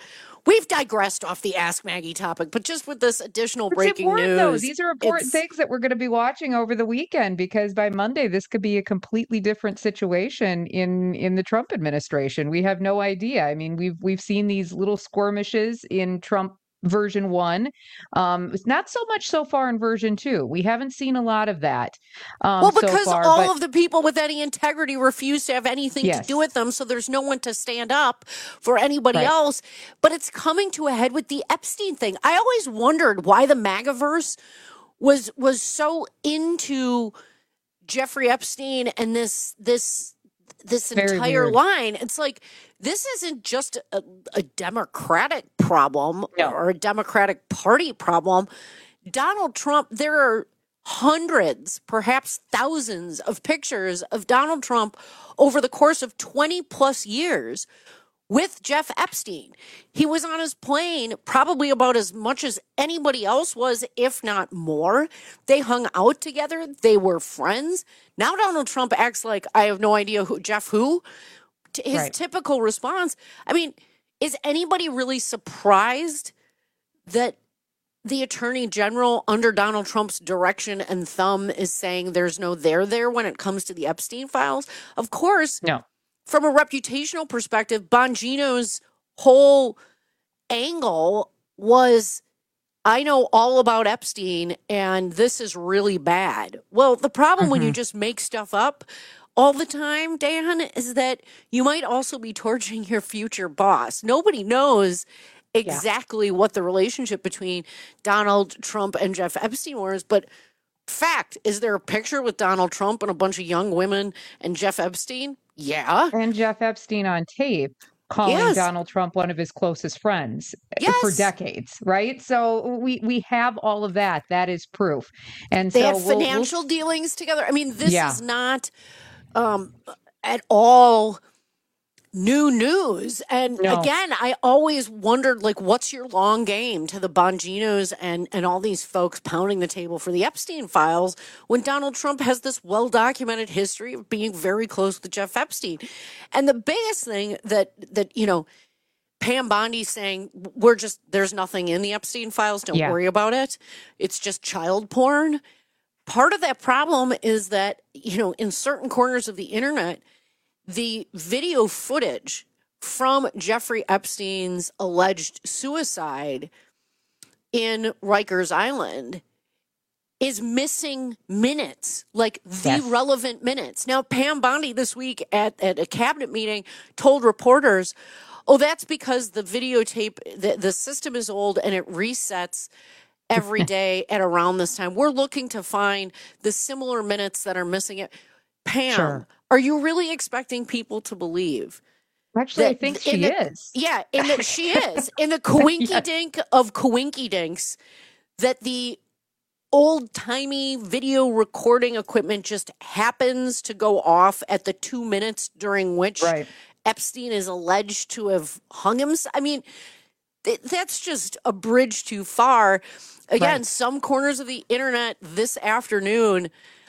We've digressed off the Ask Maggie topic, but just with this additional breaking news. Though. These are important things that we're going to be watching over the weekend, because by Monday, this could be a completely different situation in the Trump administration. We have no idea. I mean, we've seen these little skirmishes in Trump version 1. It's not so much so far in version 2. We haven't seen a lot of that. Because all of the people with any integrity refuse to have anything to do with them, so there's no one to stand up for anybody else. But it's coming to a head with the Epstein thing. I always wondered why the MAGAverse was so into Jeffrey Epstein and this entire line. It's like, this isn't just a Democratic problem or a Democratic Party problem. Donald Trump, there are hundreds, perhaps thousands of pictures of Donald Trump over the course of 20 plus years with Jeff Epstein. He was on his plane probably about as much as anybody else was, if not more. They hung out together. They were friends. Now Donald Trump acts like, I have no idea who Jeff who. His typical response. I mean, is anybody really surprised that the attorney general under Donald Trump's direction and thumb is saying there's no there when it comes to the Epstein files? Of course, no. From a reputational perspective, Bongino's whole angle was, I know all about Epstein and this is really bad. Well, the problem when you just make stuff up all the time, Dan, is that you might also be torching your future boss. Nobody knows exactly what the relationship between Donald Trump and Jeff Epstein was, but fact, is there a picture with Donald Trump and a bunch of young women and Jeff Epstein? Yeah. And Jeff Epstein on tape calling Donald Trump one of his closest friends for decades, right? So we have all of that. That is proof. And they had financial dealings together. I mean, this is not at all new news. And again, I always wondered, like, what's your long game to the Bonginos and all these folks pounding the table for the Epstein files when Donald Trump has this well-documented history of being very close to Jeff Epstein. And the biggest thing that Pam Bondi saying, there's nothing in the Epstein files, don't worry about it. It's just child porn. Part of that problem is that, in certain corners of the internet, the video footage from Jeffrey Epstein's alleged suicide in Rikers Island is missing minutes, like the relevant minutes. Now, Pam Bondi this week at a cabinet meeting told reporters, that's because the videotape, the system is old and it resets every day at around this time. We're looking to find the similar minutes that are missing it. Pam, are you really expecting people to believe? Actually, I think she is. Yeah, in that she is. In the coinky-dink of coinky-dinks, that the old-timey video recording equipment just happens to go off at the 2 minutes during which Epstein is alleged to have hung himself. I mean, that's just a bridge too far. Again, some corners of the internet this afternoon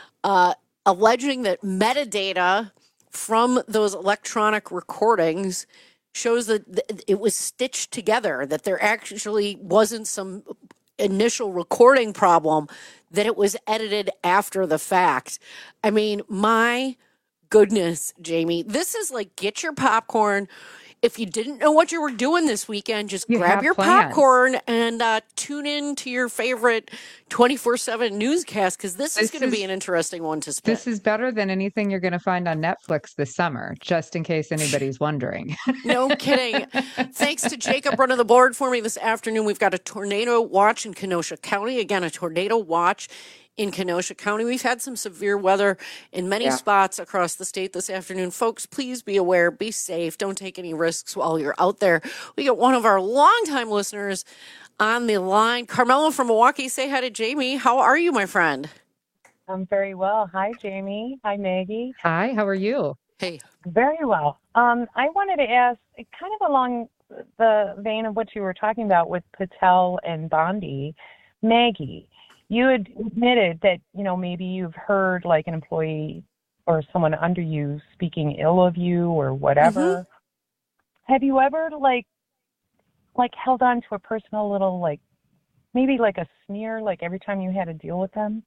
alleging that metadata from those electronic recordings shows that it was stitched together, that there actually wasn't some initial recording problem, that it was edited after the fact. I mean, my goodness, Jamie, this is like, get your popcorn. If you didn't know what you were doing this weekend, just grab your popcorn and tune in to your favorite 24/7 newscast, because this is going to be an interesting one to spin. This is better than anything you're going to find on Netflix this summer, just in case anybody's wondering. No kidding. Thanks to Jacob running the board for me this afternoon. We've got a tornado watch in Kenosha County. Again, a tornado watch in Kenosha County. We've had some severe weather in many spots across the state this afternoon. Folks, please be aware, be safe, don't take any risks while you're out there. We got one of our longtime listeners on the line. Carmelo from Milwaukee, say hi to Jamie. How are you, my friend? I'm very well. Hi, Jamie. Hi, Maggie. Hi, how are you? Hey. Very well. I wanted to ask, kind of along the vein of what you were talking about with Patel and Bondi, Maggie, you had admitted that, maybe you've heard like an employee or someone under you speaking ill of you or whatever. Have you ever like held on to a personal little, like, maybe like a sneer, like every time you had to deal with them?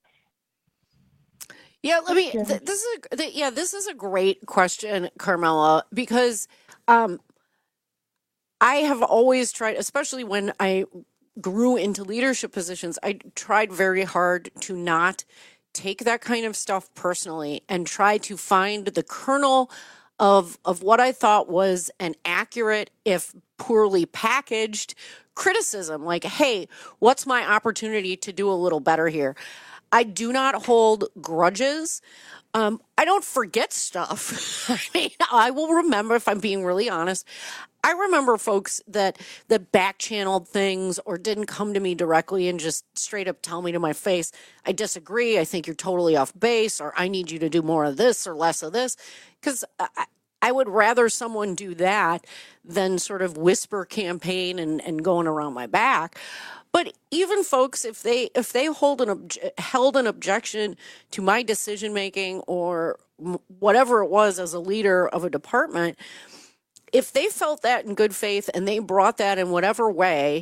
Yeah, this is a great question, Carmela, because I have always tried, especially when I grew into leadership positions, I tried very hard to not take that kind of stuff personally and try to find the kernel of what I thought was an accurate, if poorly packaged, criticism. Like, hey, what's my opportunity to do a little better here? I do not hold grudges. I don't forget stuff. I mean, I will remember, if I'm being really honest. I remember folks that back-channeled things or didn't come to me directly and just straight up tell me to my face, I disagree, I think you're totally off base, or I need you to do more of this or less of this. Because I would rather someone do that than sort of whisper campaign and going around my back. But even folks, if they held an objection to my decision making or whatever it was as a leader of a department, if they felt that in good faith and they brought that in whatever way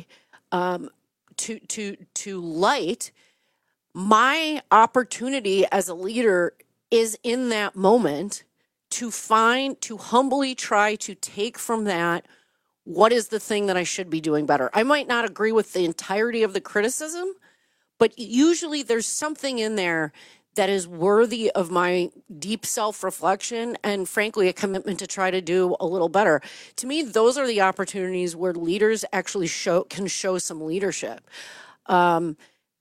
to light, my opportunity as a leader is in that moment to humbly try to take from that, what is the thing that I should be doing better? I might not agree with the entirety of the criticism, but usually there's something in there that is worthy of my deep self-reflection and, frankly, a commitment to try to do a little better. To me, those are the opportunities where leaders actually can show some leadership, and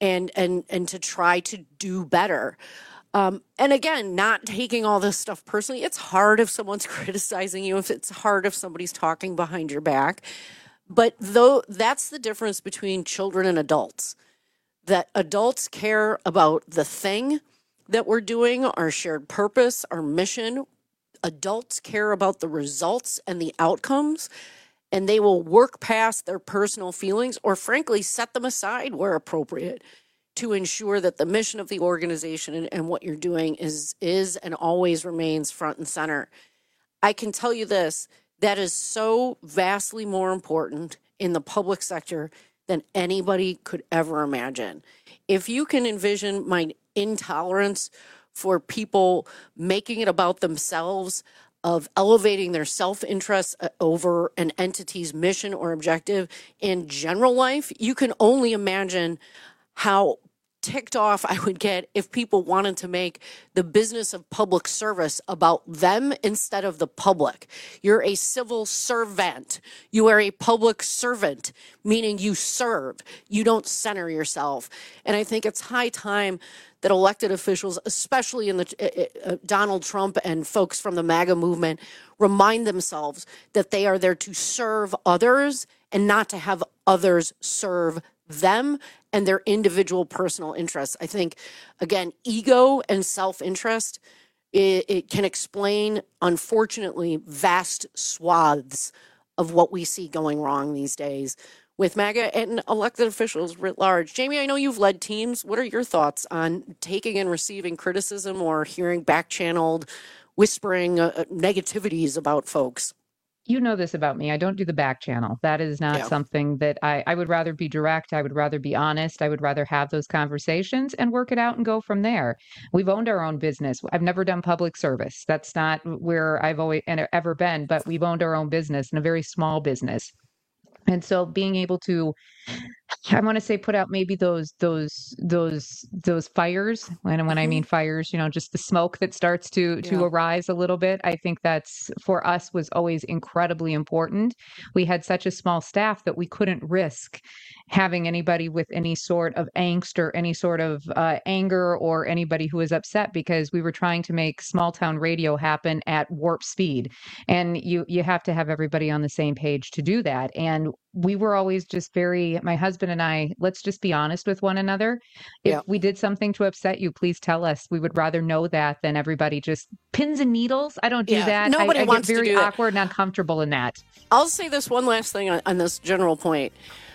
to try to do better. And again, not taking all this stuff personally. It's hard if someone's criticizing you, it's hard if somebody's talking behind your back. But that's the difference between children and adults. That adults care about the thing that we're doing, our shared purpose, our mission. Adults care about the results and the outcomes, and they will work past their personal feelings or, frankly, set them aside where appropriate to ensure that the mission of the organization and what you're doing is and always remains front and center. I can tell you this, that is so vastly more important in the public sector than anybody could ever imagine. If you can envision my intolerance for people making it about themselves, of elevating their self-interest over an entity's mission or objective in general life, you can only imagine how ticked off I would get if people wanted to make the business of public service about them instead of the public. You're a civil servant. You are a public servant, meaning you serve. You don't center yourself. And I think it's high time that elected officials, especially in the Donald Trump and folks from the MAGA movement, remind themselves that they are there to serve others and not to have others serve them and their individual personal interests. I think, again, ego and self-interest, it can explain, unfortunately, vast swaths of what we see going wrong these days with MAGA and elected officials writ large. Jamie, I know you've led teams. What are your thoughts on taking and receiving criticism or hearing back-channeled whispering negativities about folks? You know this about me. I don't do the back channel. That is not something that I would rather be direct. I would rather be honest. I would rather have those conversations and work it out and go from there. We've owned our own business. I've never done public service. That's not where I've always ever been, but we've owned our own business and a very small business. And so being able to, I want to say, put out maybe those fires. When I mean fires, just the smoke that starts to arise a little bit. I think that's, for us, was always incredibly important. We had such a small staff that we couldn't risk having anybody with any sort of angst or any sort of anger or anybody who was upset, because we were trying to make small town radio happen at warp speed. And you have to have everybody on the same page to do that. And we were always just my husband and I, let's just be honest with one another. If we did something to upset you, please tell us. We would rather know that than everybody just pins and needles. I don't do that. Nobody wants to do that. I get very awkward and that. uncomfortable in that. I'll say this one last thing on this general point.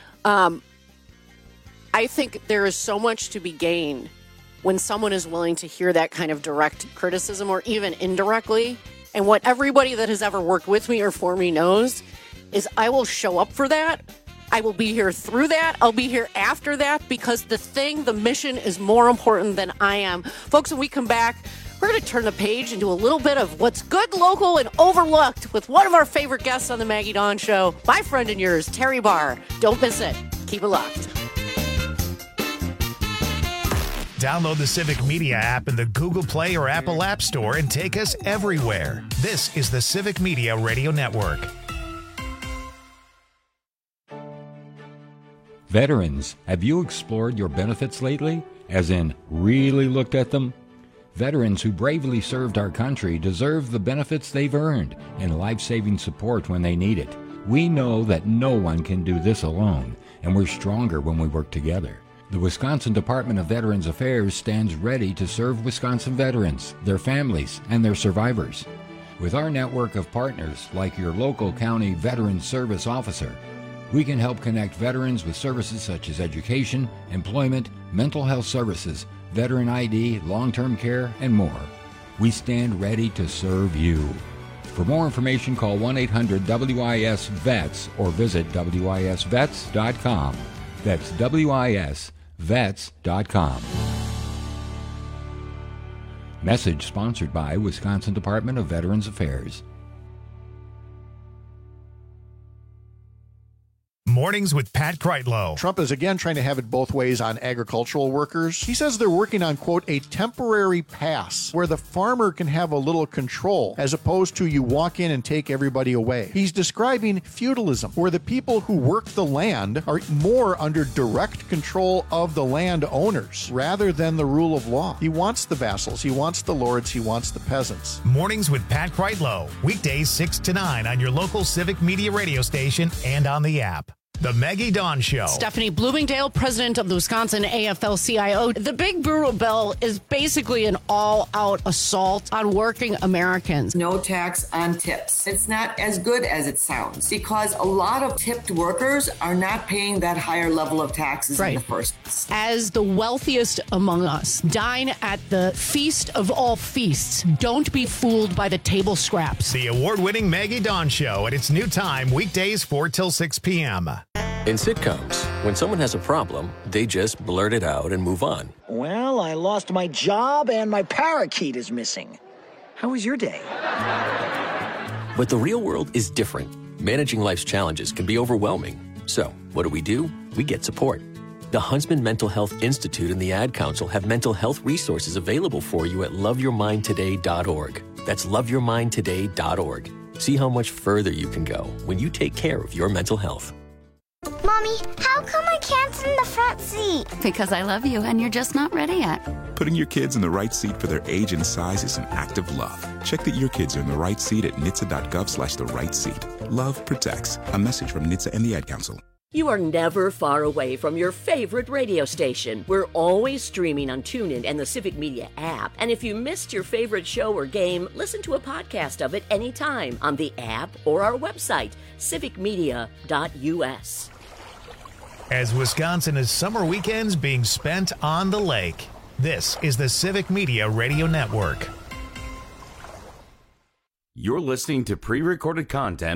I think there is so much to be gained when someone is willing to hear that kind of direct criticism or even indirectly. And what everybody that has ever worked with me or for me knows is I will show up for that. I will be here through that. I'll be here after that because the mission is more important than I am. Folks, when we come back, we're going to turn the page into a little bit of what's good, local, and overlooked with one of our favorite guests on the Maggie Dawn Show, my friend and yours, Terry Barr. Don't miss it. Keep it locked. Download the Civic Media app in the Google Play or Apple App Store and take us everywhere. This is the Civic Media Radio Network. Veterans, have you explored your benefits lately? As in, really looked at them? Veterans who bravely served our country deserve the benefits they've earned and life-saving support when they need it. We know that no one can do this alone, and we're stronger when we work together. The Wisconsin Department of Veterans Affairs stands ready to serve Wisconsin veterans, their families, and their survivors. With our network of partners, like your local county Veterans Service Officer, we can help connect veterans with services such as education, employment, mental health services, veteran ID, long-term care, and more. We stand ready to serve you. For more information, call 1-800-WIS-VETS or visit WISVets.com. That's WISVets.com. Message sponsored by Wisconsin Department of Veterans Affairs. Mornings with Pat Kreitlow. Trump is again trying to have it both ways on agricultural workers. He says they're working on, quote, a temporary pass where the farmer can have a little control as opposed to you walk in and take everybody away. He's describing feudalism, where the people who work the land are more under direct control of the land owners rather than the rule of law. He wants the vassals, he wants the lords, he wants the peasants. Mornings with Pat Kreitlow. Weekdays 6 to 9 on your local Civic Media radio station and on the app. The Maggie Dawn Show. Stephanie Bloomingdale, president of the Wisconsin AFL-CIO. The Big Brutal Bill is basically an all-out assault on working Americans. No tax on tips. It's not as good as it sounds because a lot of tipped workers are not paying that higher level of taxes in the first place. As the wealthiest among us, dine at the feast of all feasts. Don't be fooled by the table scraps. The award-winning Maggie Dawn Show at its new time, weekdays 4 till 6 p.m. In sitcoms, when someone has a problem, they just blurt it out and move on. Well, I lost my job and my parakeet is missing. How was your day? But the real world is different. Managing life's challenges can be overwhelming. So, what do? We get support. The Huntsman Mental Health Institute and the Ad Council have mental health resources available for you at loveyourmindtoday.org. That's loveyourmindtoday.org. See how much further you can go when you take care of your mental health. Mommy, how come I can't sit in the front seat? Because I love you and you're just not ready yet. Putting your kids in the right seat for their age and size is an act of love. Check that your kids are in the right seat at nhtsa.gov/the-right-seat. Love protects. A message from NHTSA and the Ad Council. You are never far away from your favorite radio station. We're always streaming on TuneIn and the Civic Media app. And if you missed your favorite show or game, listen to a podcast of it anytime on the app or our website, civicmedia.us. As Wisconsin is summer weekends being spent on the lake, this is the Civic Media Radio Network. You're listening to pre-recorded content.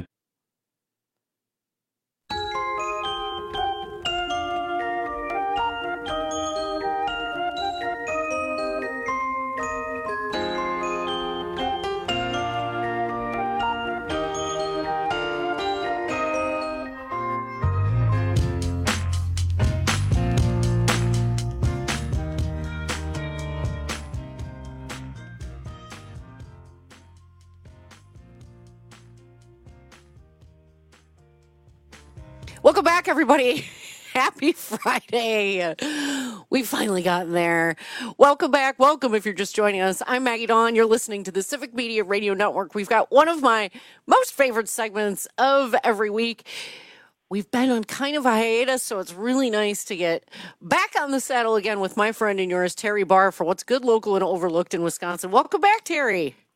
Welcome back, everybody. Happy Friday. We've finally gotten there. Welcome back. Welcome if you're just joining us. I'm Maggie Dawn. You're listening to the Civic Media Radio Network. We've got one of my most favorite segments of every week. We've been on kind of a hiatus, so it's really nice to get back on the saddle again with my friend and yours, Terry Barr, for what's good, local, and overlooked in Wisconsin. Welcome back, Terry.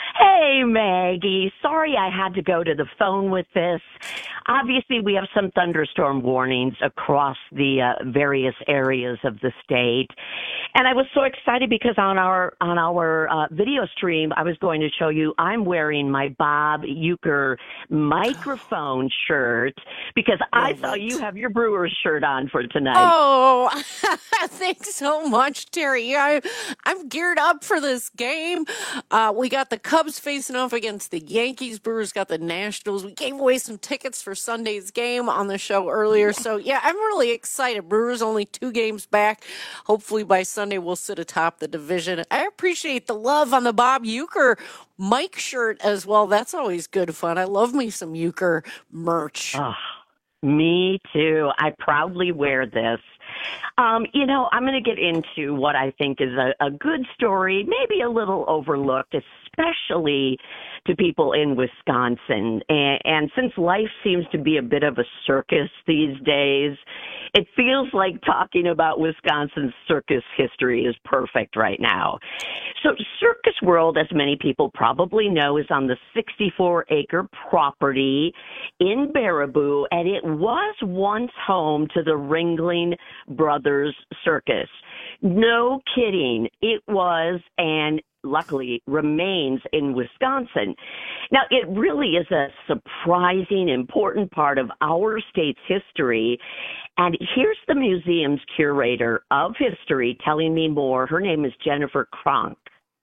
Hey, Maggie. Sorry I had to go to the phone with this. Obviously, we have some thunderstorm warnings across the various areas of the state. And I was so excited because on our video stream, I was going to show you I'm wearing my Bob Uecker microphone shirt because I saw you have your Brewers shirt on for tonight. Oh, thanks so much, Terry. I'm geared up for this game. We got the Cubs facing off against the Yankees. Brewers got the Nationals. We gave away some tickets for Sunday's game on the show earlier. So, yeah, I'm really excited. Brewers only 2 games back. Hopefully by Sunday we'll sit atop the division. I appreciate the love on the Bob Uecker Mike shirt as well. That's always good fun. I love me some Uecker merch. Oh, me too. I proudly wear this. I'm going to get into what I think is a good story, maybe a little overlooked, especially to people in Wisconsin. And since life seems to be a bit of a circus these days, it feels like talking about Wisconsin's circus history is perfect right now. So Circus World, as many people probably know, is on the 64-acre property in Baraboo, and it was once home to the Ringling Brothers Circus. No kidding. It was, and luckily remains in Wisconsin. Now, it really is a surprising, important part of our state's history. And here's the museum's curator of history telling me more. Her name is Jennifer Kronk.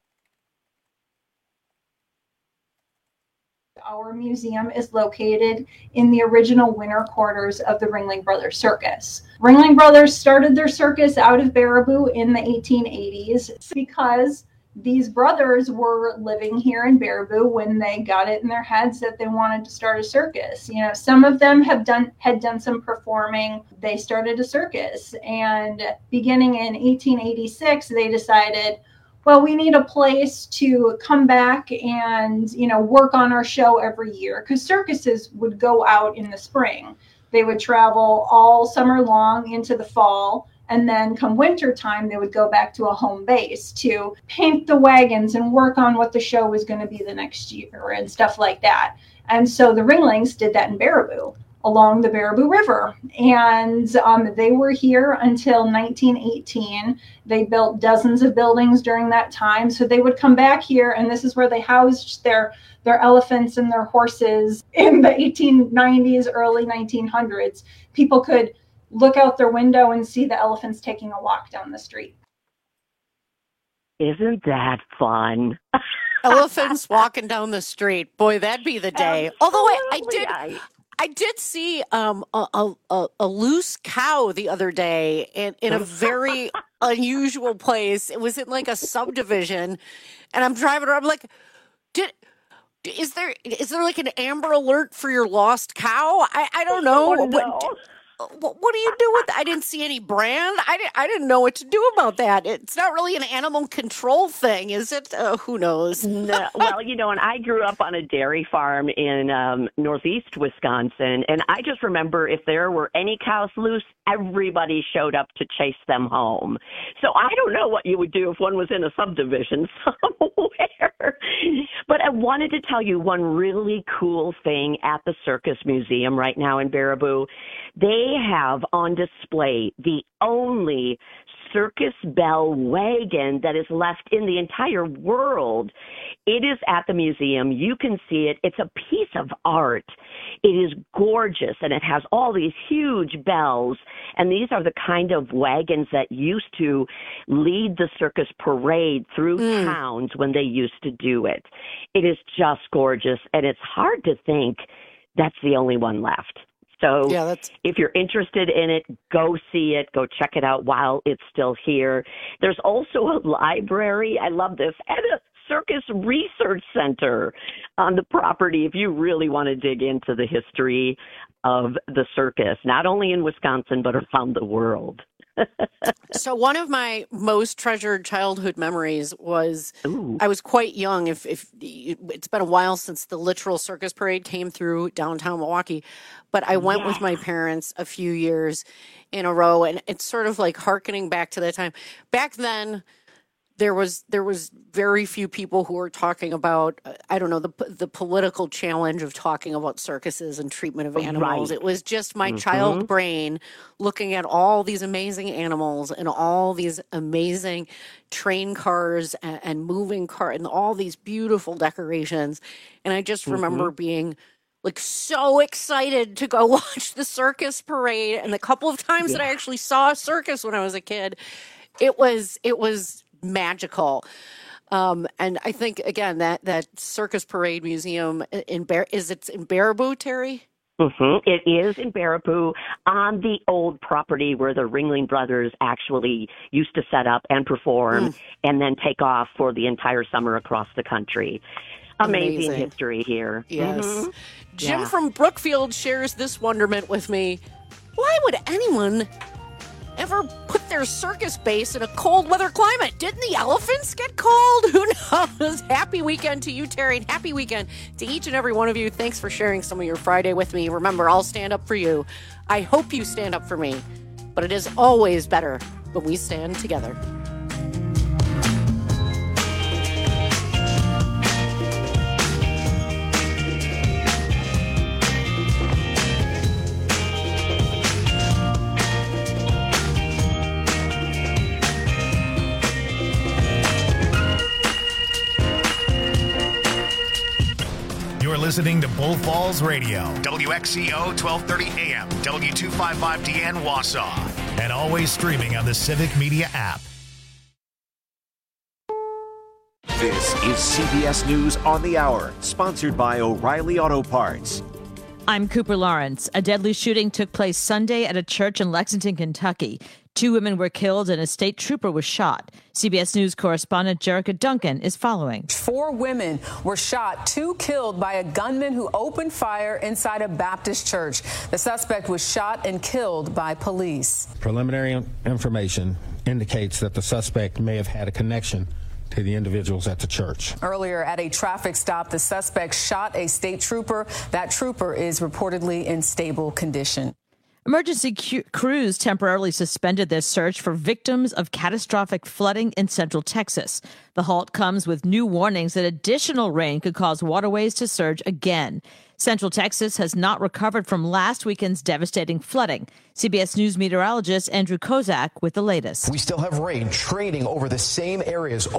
Our museum is located in the original winter quarters of the Ringling Brothers Circus. Ringling Brothers started their circus out of Baraboo in the 1880s because these brothers were living here in Baraboo when they got it in their heads that they wanted to start a circus. Some of them had done some performing. They started a circus, and beginning in 1886, they decided, well, we need a place to come back and, work on our show every year, because circuses would go out in the spring. They would travel all summer long into the fall. And then come winter time, they would go back to a home base to paint the wagons and work on what the show was going to be the next year and stuff like that. And so the Ringlings did that in Baraboo, along the Baraboo River. And they were here until 1918. They built dozens of buildings during that time. So they would come back here, and this is where they housed their elephants and their horses in the 1890s, early 1900s. People could look out their window and see the elephants taking a walk down the street. Isn't that fun? Elephants walking down the street. Boy, that'd be the day. Although I did see a loose cow the other day in a very unusual place. It was in like a subdivision, and I'm driving around. I'm like, is there like an Amber Alert for your lost cow? I don't know. Oh, no. What do you do with that? I didn't see any brand. I didn't know what to do about that. It's not really an animal control thing, is it? Who knows? No. Well, and I grew up on a dairy farm in northeast Wisconsin, and I just remember if there were any cows loose, everybody showed up to chase them home. So I don't know what you would do if one was in a subdivision somewhere. But I wanted to tell you one really cool thing at the Circus Museum right now in Baraboo. They have on display the only circus bell wagon that is left in the entire world. It is at the museum. You can see it. It's a piece of art. It is gorgeous, and it has all these huge bells, and these are the kind of wagons that used to lead the circus parade through towns when they used to do it. It is just gorgeous, and it's hard to think that's the only one left. So if you're interested in it, go see it. Go check it out while it's still here. There's also a library. I love this. And a circus research center on the property if you really want to dig into the history of the circus, not only in Wisconsin, but around the world. So one of my most treasured childhood memories was I was quite young. If it's been a while since the literal circus parade came through downtown Milwaukee, but I went with my parents a few years in a row, and it's sort of like hearkening back to that time. Back then, there was very few people who were talking about, I don't know, the political challenge of talking about circuses and treatment of animals. Right. It was just my child brain looking at all these amazing animals and all these amazing train cars and moving cars and all these beautiful decorations. And I just remember being like so excited to go watch the circus parade. And the couple of times that I actually saw a circus when I was a kid, it was magical. And I think, again, that Circus Parade Museum in Baraboo, Terry? It is in Baraboo on the old property where the Ringling Brothers actually used to set up and perform and then take off for the entire summer across the country. Amazing history here. Yes. Jim from Brookfield shares this wonderment with me. Why would anyone ever put their circus base in a cold weather climate? Didn't the elephants get cold? Who knows? Happy weekend to you, Terry, and happy weekend to each and every one of you. Thanks for sharing some of your Friday with me. Remember, I'll stand up for you. I hope you stand up for me, but it is always better when we stand together. Listening to Bull Falls Radio, WXCO 1230 AM, W255DN Wausau, and always streaming on the Civic Media app. This is CBS News on the Hour, sponsored by O'Reilly Auto Parts. I'm Cooper Lawrence. A deadly shooting took place Sunday at a church in Lexington, Kentucky. 2 women were killed and a state trooper was shot. CBS News correspondent Jerrica Duncan is following. 4 women were shot, 2 killed by a gunman who opened fire inside a Baptist church. The suspect was shot and killed by police. Preliminary information indicates that the suspect may have had a connection to the individuals at the church. Earlier at a traffic stop, the suspect shot a state trooper. That trooper is reportedly in stable condition. Emergency crews temporarily suspended their search for victims of catastrophic flooding in central Texas. The halt comes with new warnings that additional rain could cause waterways to surge again. Central Texas has not recovered from last weekend's devastating flooding. CBS News meteorologist Andrew Kozak with the latest. We still have rain trading over the same areas